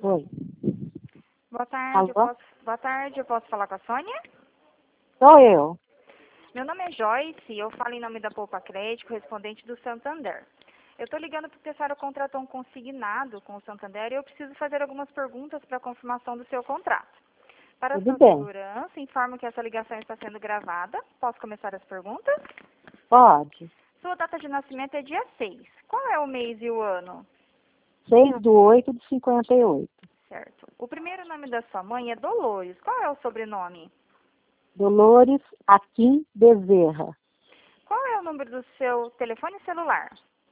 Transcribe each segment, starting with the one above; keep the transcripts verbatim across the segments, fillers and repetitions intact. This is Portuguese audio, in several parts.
Oi. Boa tarde, eu Alô? posso, boa tarde, eu posso falar com a Sônia? Sou eu. Meu nome é Joyce, eu falo em nome da Poupa Crédito, correspondente do Santander. Eu estou ligando porque a senhora contratou um consignado com o Santander e eu preciso fazer algumas perguntas para confirmação do seu contrato. Para a Tudo sua bem. segurança, informo que essa ligação está sendo gravada. Posso começar as perguntas? Pode. Sua data de nascimento é dia seis. Qual é o mês e o ano? seis do oito de cinquenta e oito. Certo. O primeiro nome da sua mãe é Dolores. Qual é o sobrenome? Dolores Aquim Bezerra. Qual é o número do seu telefone celular?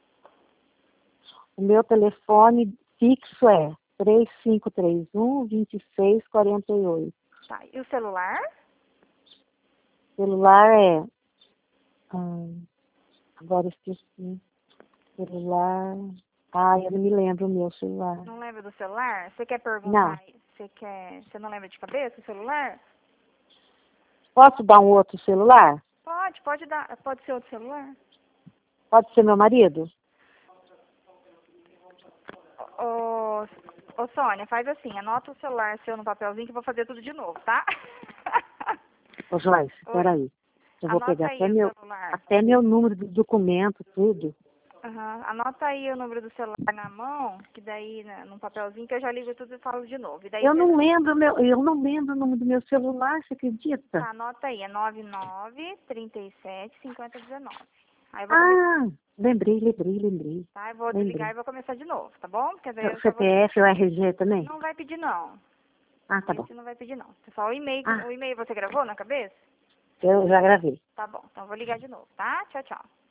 O meu telefone fixo é três cinco três um, dois seis quatro oito. Tá. E o celular? Celular é... hum, agora esqueci. Celular... Ah, eu não me lembro o meu celular. Não lembra do celular? Você quer Não. perguntar? Você quer? Você não lembra de cabeça o celular? Posso dar um outro celular? Pode, pode dar. Pode ser outro celular? Pode ser meu marido? Ô, ô Sônia, faz assim, anota o celular seu no papelzinho que eu vou fazer tudo de novo, tá? Ô, Joyce, Oi. peraí. Eu vou Anota pegar aí até o meu, celular. até meu número do documento, tudo. Aham. Anota aí o número do celular na mão, que daí, né, num papelzinho, que eu já ligo tudo e falo de novo. E daí Eu você... não lembro meu, eu não lembro o nome do meu celular, você acredita? Tá, anota aí, é nove nove, trinta e sete, cinquenta, dezenove. Aí eu vou começar, Ah, lembrei, lembrei, lembrei. tá? Eu vou desligar Lembrei. e vou começar de novo, tá bom? Porque daí O eu já vou... C P F ou R G também? Não vai pedir, não. Ah, tá bom. Esse não vai pedir, não. Só o e-mail. Ah, O e-mail você gravou na cabeça? eu já gravei. Tá bom. Então eu vou ligar de novo, tá? Tchau, tchau.